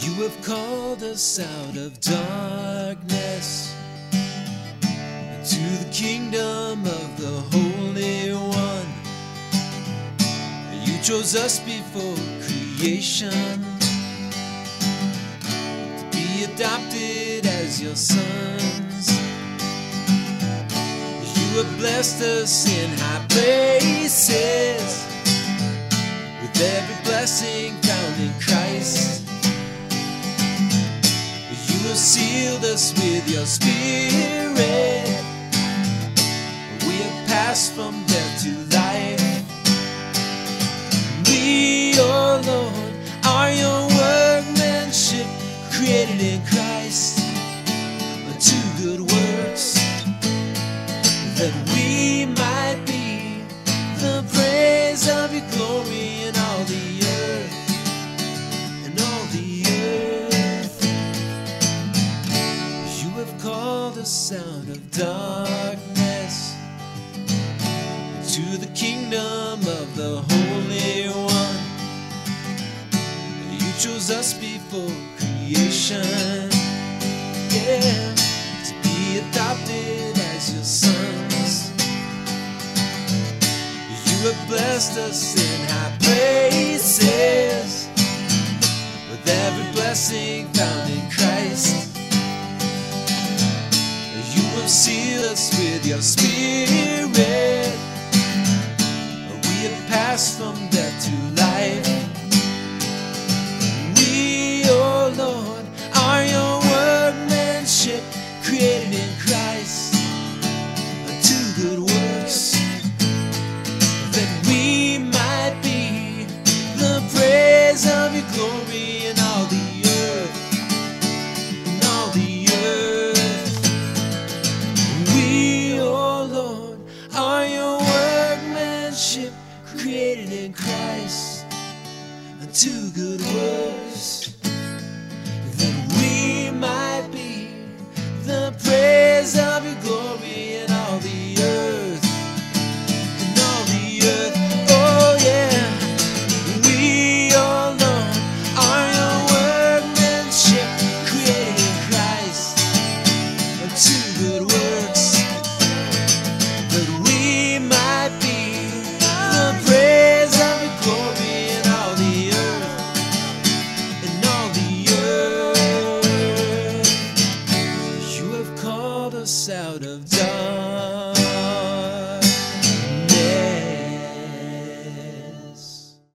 You have called us out of darkness into the kingdom of the Holy One. You chose us before creation to be adopted as your sons. You have blessed us in high places with every blessing found in Christ. You have sealed us with your Spirit. We have passed from death to life. We, oh Lord, are your workmanship, created in Christ unto good works, that we might be the praise of your glory in all the earth, in all the earth. You have called us out of darkness to the kingdom of the Holy One. You chose us before creation, yeah, to be adopted as your sons. You have blessed us in high places with every blessing found in Christ. You have sealed us with your Spirit. We have passed from death to life. We, oh Lord, are your workmanship, created in Christ unto good works, that we might be the praise of your glory in all the earth, in all the earth. We, oh Lord, are your workmanship, created in Christ unto good works.